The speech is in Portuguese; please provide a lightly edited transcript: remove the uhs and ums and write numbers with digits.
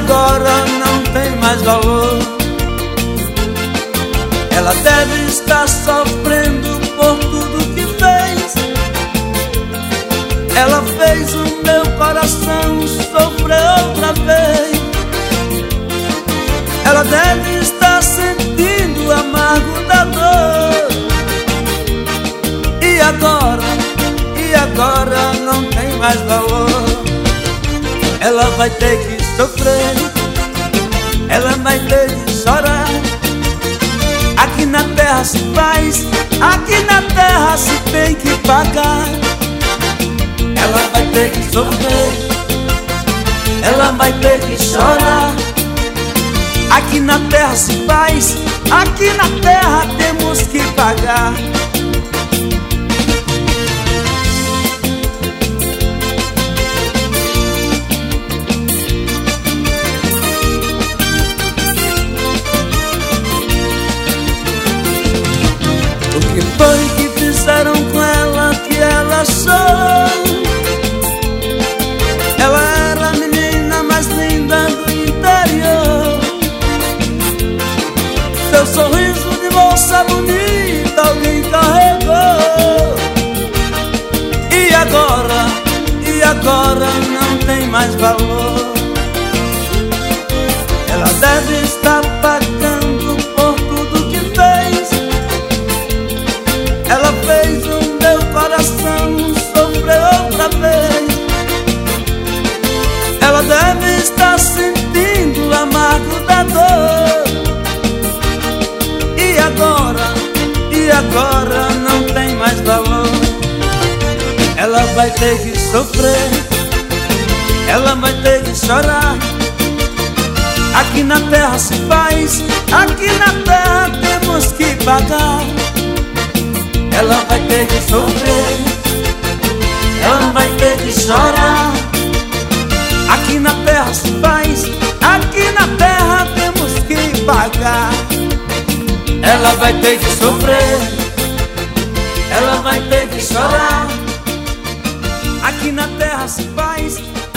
agora não tem mais valor. Ela deve estar sofrendo por tudo que fez. Ela fez o meu coração sofrer outra vez. Ela deve estar sentindo o amargo da dor. E agora não tem mais valor. Ela vai ter que sofrer, ela vai ter que chorar. Aqui na terra se faz, aqui na terra se tem que pagar. Ela vai ter que sofrer, ela vai ter que chorar. Aqui na terra se faz, aqui na terra temos que pagar. O que foi que fizeram com ela que ela achou? Ela era a menina mais linda do interior. Seu sorriso de moça bonita alguém carregou. E agora não tem mais valor. Ela deve estar pagando por tudo que fez. Ela fez o meu coração sofrer outra vez. Ela deve estar sentindo o amargo da dor. E agora não tem mais valor. Ela vai ter que sofrer, ela vai ter que chorar. Aqui na terra se faz, aqui na terra temos que pagar. Ela vai ter que sofrer, ela vai ter que chorar. Aqui na terra se faz, aqui na terra temos que pagar. Ela vai ter que sofrer, ela vai ter que chorar. Aqui na terra se faz,